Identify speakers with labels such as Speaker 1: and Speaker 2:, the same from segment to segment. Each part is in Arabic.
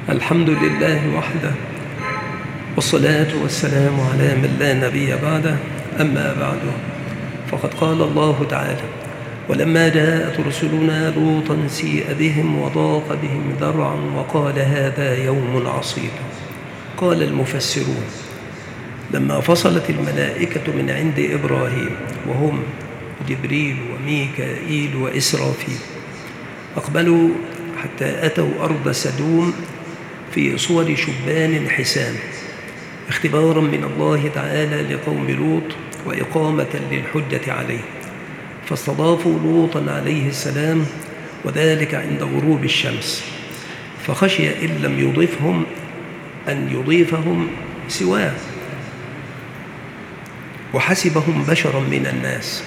Speaker 1: الحمد لله وحده، والصلاة والسلام على من لا نبي بعده. أما بعد، فقد قال الله تعالى: ولما جاءت رسلنا لوطا سيء بهم وضاق بهم ذرعا وقال هذا يوم عصيب. قال المفسرون: لما فصلت الملائكة من عند إبراهيم وهم جبريل وميكائيل وإسرافيل، أقبلوا حتى أتوا أرض سدوم في صور شبان حسان، اختبارا من الله تعالى لقوم لوط وإقامة للحجة عليه، فاستضافوا لوطا عليه السلام، وذلك عند غروب الشمس، فخشي إن لم يضيفهم أن يضيفهم سواه، وحسبهم بشرا من الناس،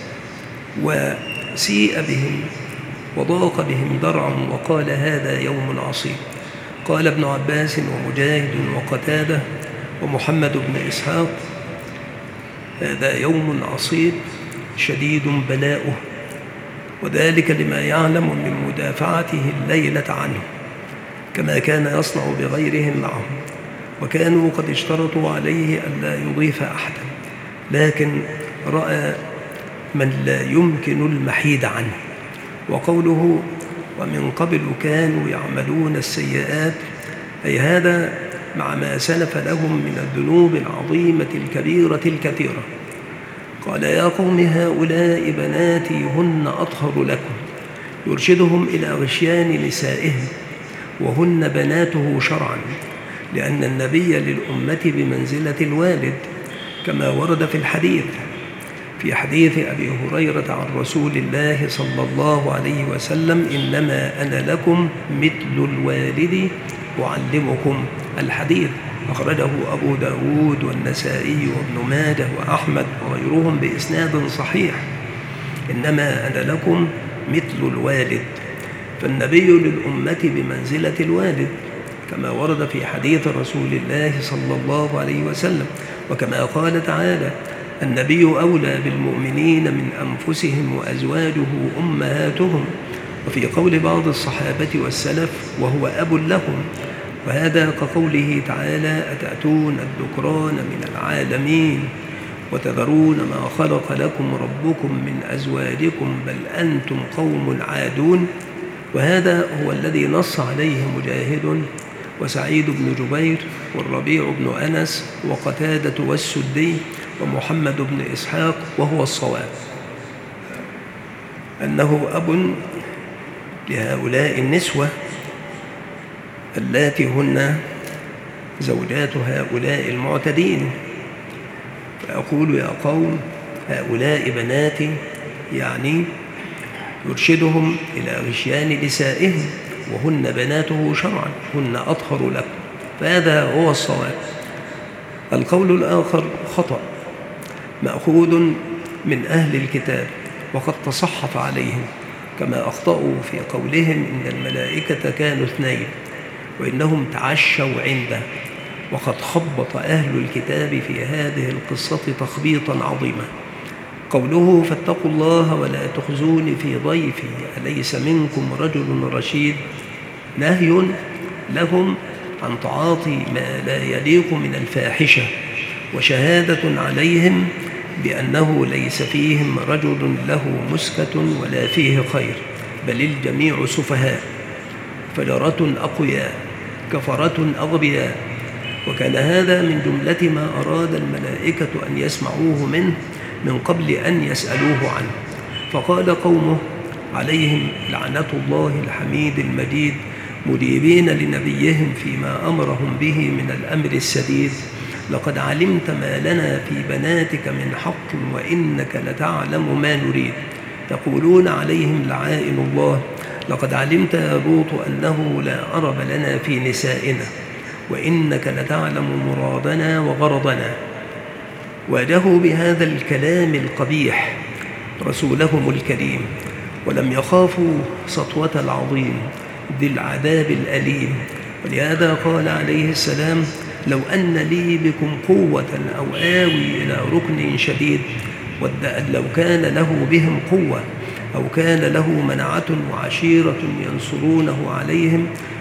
Speaker 1: وسيء بهم وضاق بهم ذرعا وقال هذا يوم عصيب. قال ابن عباس ومجاهد وقتادة ومحمد بن إسحاق: هذا يوم عصيب شديد بلاؤه، وذلك لما يعلم من مدافعته الليلة عنه، كما كان يصنع بغيرهم معهم، وكانوا قد اشترطوا عليه ألا يضيف أحدا، لكن رأى من لا يمكن المحيد عنه. وقوله ومن قبل كانوا يعملون السيئات، أي هذا مع ما سلف لهم من الذنوب العظيمة الكبيرة الكثيرة. قال: يا قوم هؤلاء بناتي هن أطهر لكم، يرشدهم إلى غشيان نسائهم، وهن بناته شرعا، لأن النبي للأمة بمنزلة الوالد، كما ورد في الحديث، في حديث أبي هريرة عن رسول الله صلى الله عليه وسلم: إنما أنا لكم مثل الوالد أعلمكم الحديث، أخرجه أبو داود والنسائي وابن ماجه وأحمد وغيرهم بإسناد صحيح. إنما أنا لكم مثل الوالد، فالنبي للأمة بمنزلة الوالد، كما ورد في حديث رسول الله صلى الله عليه وسلم، وكما قال تعالى: النبي أولى بالمؤمنين من أنفسهم وأزواجه أمهاتهم، وفي قول بعض الصحابة والسلف: وهو أب لهم. وهذا كقوله تعالى: أتأتون الذكران من العالمين وتذرون ما خلق لكم ربكم من أزواجكم بل أنتم قوم عادون. وهذا هو الذي نص عليه مجاهد وسعيد بن جبير والربيع بن أنس وقتادة والسدي ومحمد بن إسحاق، وهو الصواب، أنه أب لهؤلاء النسوة اللاتي هن زوجات هؤلاء المعتدين. فأقول: يا قوم هؤلاء بناتي، يعني يرشدهم إلى غشيان نسائهم، وهن بناته شرعا، هن أطهر لكم، فهذا هو الصواب. القول الآخر خطأ، مأخوذ من أهل الكتاب، وقد تصحف عليهم، كما أخطأوا في قولهم إن الملائكة كانوا 2، وإنهم تعشوا عنده، وقد خبط أهل الكتاب في هذه القصة تخبيطا عظيما. قوله فاتقوا الله ولا تخزوني في ضيفي أليس منكم رجل رشيد، نهي لهم عن تعاطي ما لا يليق من الفاحشة، وشهادة عليهم بأنه ليس فيهم رجل له مسكة ولا فيه خير، بل الجميع سفهاء، فجرة أقوياء، كفرة أغبياء. وكان هذا من جملة ما أراد الملائكة أن يسمعوه منه من قبل أن يسألوه عنه. فقال قومه عليهم لعنة الله الحميد المجيد مجيبين لنبيهم فيما أمرهم به من الأمر السديد: لقد علمت ما لنا في بناتك من حق وإنك لتعلم ما نريد. تقولون عليهم لعائن الله: لقد علمت يا لوط أنه لا عرب لنا في نسائنا، وإنك لتعلم مرادنا وغرضنا. واجهوا بهذا الكلام القبيح رسولهم الكريم، ولم يخافوا سطوة العظيم ذي العذاب الأليم. ولهذا قال عليه السلام: لو أن لي بكم قوة أو آوي إلى ركن شديد، ود أن لو كان له بهم قوة أو كان له منعة وعشيرة ينصرونه عليهم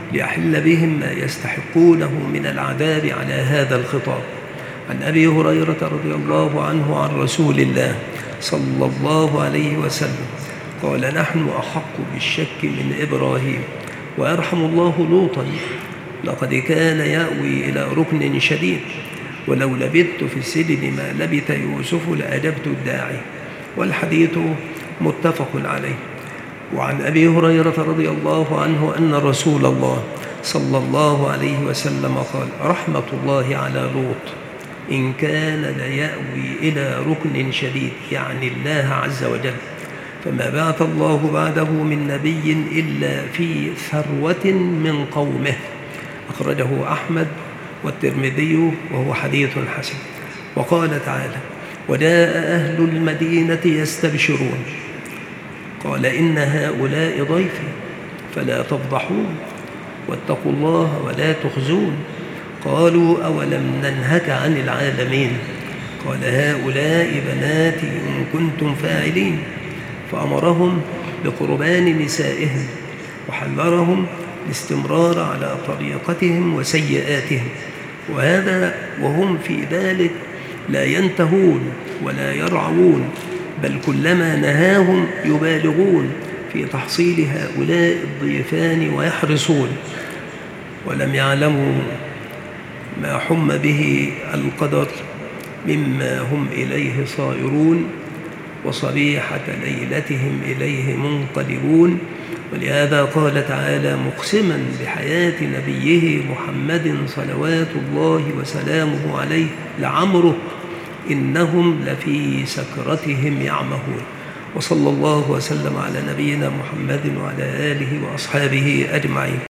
Speaker 1: ليحل بهم ما يستحقونه من العذاب على هذا الخطاب. عن أبي هريرة رضي الله عنه عن رسول الله صلى الله عليه وسلم قال: نحن أحق بالشك من إبراهيم ويرحم الله لوطا، لقد كان يأوي إلى ركن شديد، ولو لبثت في السجن ما لبث يوسف لأجبت الداعي. والحديث متفق عليه. وعن أبي هريرة رضي الله عنه أن رسول الله صلى الله عليه وسلم قال: رحمة الله على لوط إن كان ليأوي إلى ركن شديد، يعني الله عز وجل، فما بعث الله بعده من نبي إلا في ثروة من قومه. أخرجه أحمد والترمذي وهو حديث حسن. وقال تعالى: وجاء أهل المدينة يستبشرون قال: إن هؤلاء ضيفي فلا تفضحون واتقوا الله ولا تخزون. قالوا: أولم ننهك عن العالمين؟ قال: هؤلاء بناتي إن كنتم فاعلين. فأمرهم بقربان نسائهم وحذرهم الاستمرار على طريقتهم وسيئاتهم، وهذا وهم في ذلك لا ينتهون ولا يرعون، بل كلما نهاهم يبالغون في تحصيل هؤلاء الضيفان ويحرصون، ولم يعلموا ما حم به القدر مما هم إليه صائرون، وصبيحة ليلتهم إليه منقلبون. ولهذا قال تعالى مقسما بحياة نبيه محمد صلوات الله وسلامه عليه: لعمرك إنهم لفي سكرتهم يعمهون. وصلى الله وسلم على نبينا محمد وعلى آله وأصحابه أجمعين.